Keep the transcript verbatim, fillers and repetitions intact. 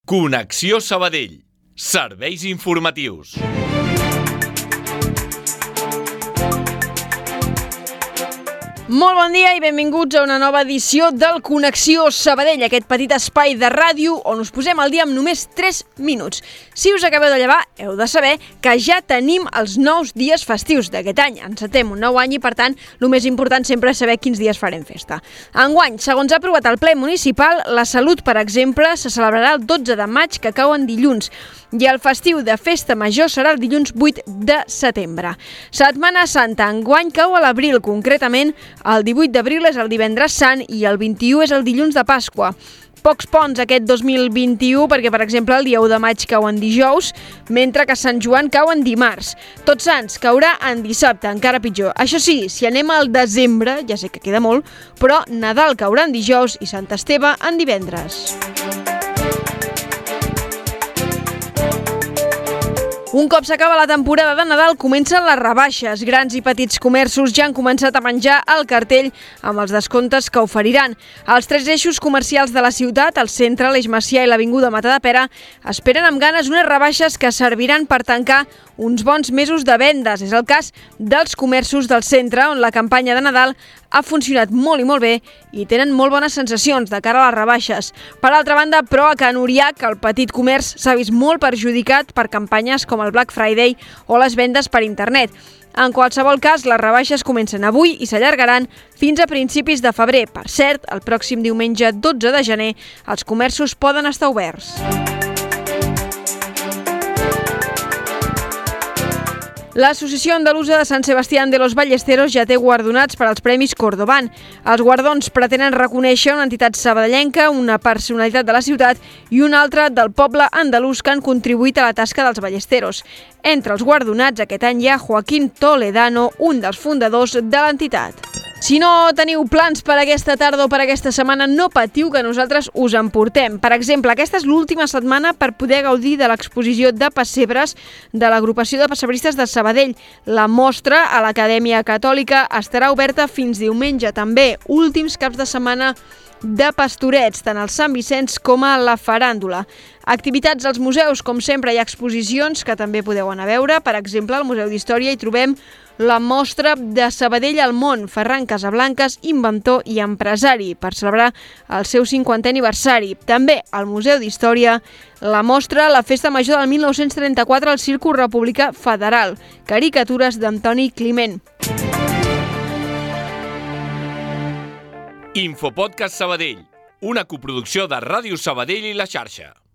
Connexió Sabadell. Serveis informatius. Molt bon dia i benvinguts a una nova edició del Connexió Sabadell, aquest petit espai de ràdio on us posem al dia amb només tres minuts. Si us acabeu de llevar, heu de saber que ja tenim els nous dies festius d'aquest any. Encetem un nou any i, per tant, el més important sempre és saber quins dies farem festa. Enguany, segons ha aprovat el ple municipal, la Salut, per exemple, se celebrarà el dotze de maig, que cau en dilluns, i el festiu de Festa Major serà el dilluns vuit de setembre. Setmana Santa enguany cau a l'abril, concretament el divuit d'abril és el divendres sant i el vint-i-u és el dilluns de Pasqua. Pocs ponts aquest dos mil vint-i-u perquè, per exemple, el dia u de maig cau en dijous, mentre que Sant Joan cau en dimarts. Tots Sants caurà en dissabte, encara pitjor. Això sí, si anem al desembre, ja sé que queda molt, però Nadal caurà en dijous i Sant Esteve en divendres. Un cop s'acaba la temporada de Nadal, comencen les rebaixes. Grans i petits comerços ja han començat a menjar el cartell amb els descomptes que oferiran. Els tres eixos comercials de la ciutat, el centre, l'Eix Macià i l'Avinguda Matadepera, esperen amb ganes unes rebaixes que serviran per tancar uns bons mesos de vendes. És el cas dels comerços del centre, on la campanya de Nadal ha funcionat molt i molt bé i tenen molt bones sensacions de cara a les rebaixes. Per altra banda, però, a Can Uriac, el petit comerç s'ha vist molt perjudicat per campanyes com el Black Friday o les vendes per internet. En qualsevol cas, les rebaixes comencen avui i s'allargaran fins a principis de febrer. Per cert, el pròxim diumenge dotze de gener, els comerços poden estar oberts. L'Associació Andalusa de Sant Sebastián de los Ballesteros ja té guardonats per als Premis Cordoban. Els guardons pretenen reconèixer una entitat sabadellenca, una personalitat de la ciutat i una altra del poble andalús que han contribuït a la tasca dels ballesteros. Entre els guardonats aquest any hi ha Joaquín Toledano, un dels fundadors de l'entitat. Si no teniu plans per aquesta tarda o per aquesta setmana, no patiu que nosaltres us en portem. Per exemple, aquesta és l'última setmana per poder gaudir de l'exposició de pessebres de l'agrupació de pessebristes de Sabadell. La mostra a l'Acadèmia Catòlica estarà oberta fins diumenge també, últims caps de setmana de pastorets, tant al Sant Vicenç com a la faràndula. Activitats als museus, com sempre hi ha exposicions que també podeu anar a veure. Per exemple, al Museu d'Història hi trobem la mostra de Sabadell al món, Ferran Casablancas, inventor i empresari, per celebrar el seu cinquantè aniversari. També al Museu d'Història la mostra La Festa Major del mil nou-cents trenta-quatre al Círcul Republicà Federal, caricatures d'Antoni Climent. Infopodcast Sabadell, una coproducció de Ràdio Sabadell i La Xarxa.